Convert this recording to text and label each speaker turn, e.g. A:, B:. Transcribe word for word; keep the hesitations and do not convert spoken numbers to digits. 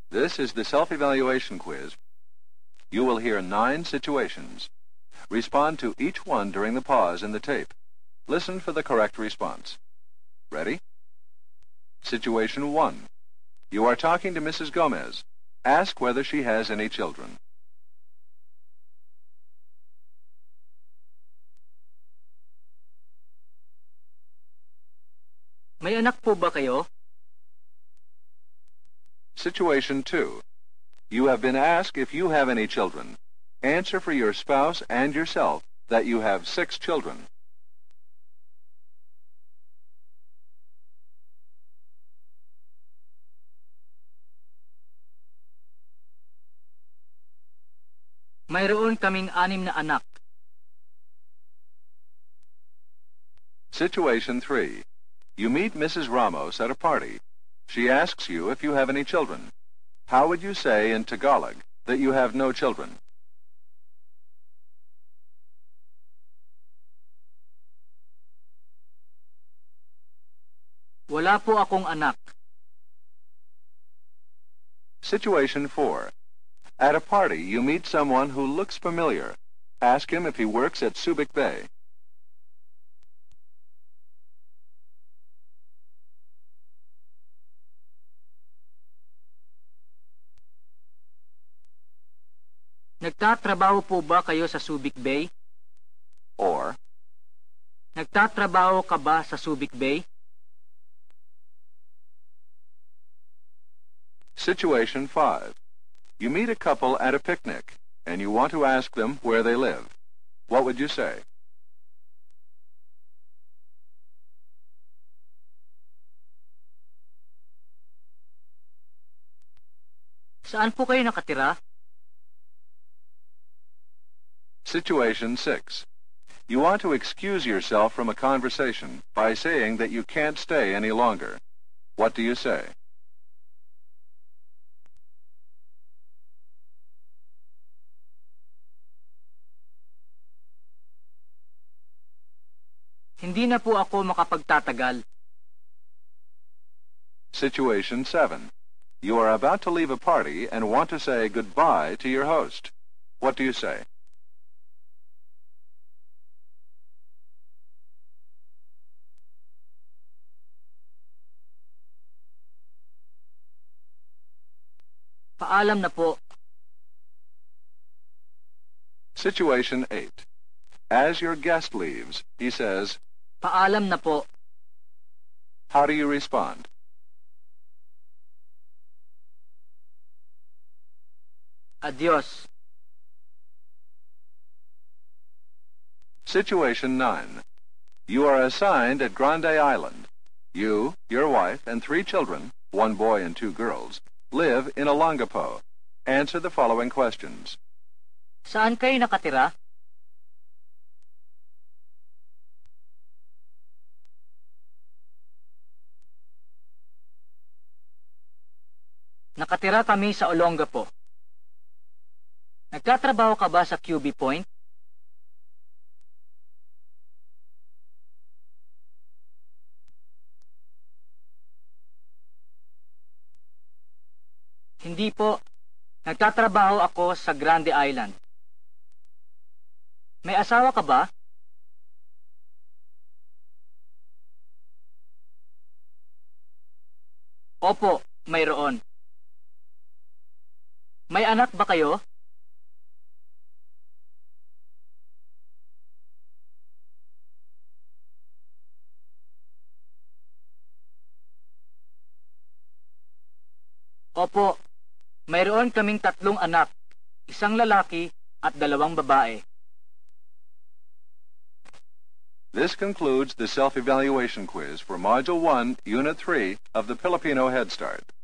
A: This is the self-evaluation quiz. You will hear nine situations. Respond to each one during the pause in the tape. Listen for the correct response. Ready? Situation one. You are talking to Missus Gomez. Ask whether she has any children.
B: May anak po ba kayo?
A: Situation two. You have been asked if you have any children. Answer for your spouse and yourself that you have six children.
B: Mayroon kaming anim na anak.
A: Situation three. You meet Missus Ramos at a party. She asks you if you have any children. How would you say in Tagalog that you have no children?
B: Wala po akong anak.
A: Situation four. At a party, you meet someone who looks familiar. Ask him if he works at Subic Bay.
B: Nagtatrabaho po ba kayo sa Subic Bay?
A: Or,
B: Nagtatrabaho ka ba sa Subic Bay?
A: Situation five. You meet a couple at a picnic, and you want to ask them where they live. What would you say?
B: Saan po kayo nakatira?
A: Situation six. You want to excuse yourself from a conversation by saying that you can't stay any longer. What do you say?
B: Hindi na po ako makapagtatagal.
A: Situation seven. You are about to leave a party and want to say goodbye to your host. What do you say?
B: Paalam na po.
A: Situation eight. As your guest leaves, he says,
B: Paalam na po.
A: how do you respond?
B: Adios.
A: Situation nine. You are assigned at Grande Island. You, your wife, and three children, one boy and two girls, live in Olongapo. Answer the following questions.
B: Saan kayo nakatira? Nakatira kami sa Olongapo. Nagtatrabaho ka ba sa Q B Point? Hindi po. Nagtatrabaho ako sa Grande Island. May asawa ka ba? Opo, mayroon. May anak ba kayo? Opo, mayroon kaming tatlong anak, isang lalaki at dalawang babae.
A: This concludes the self-evaluation quiz for Module one, Unit three of the Filipino Head Start.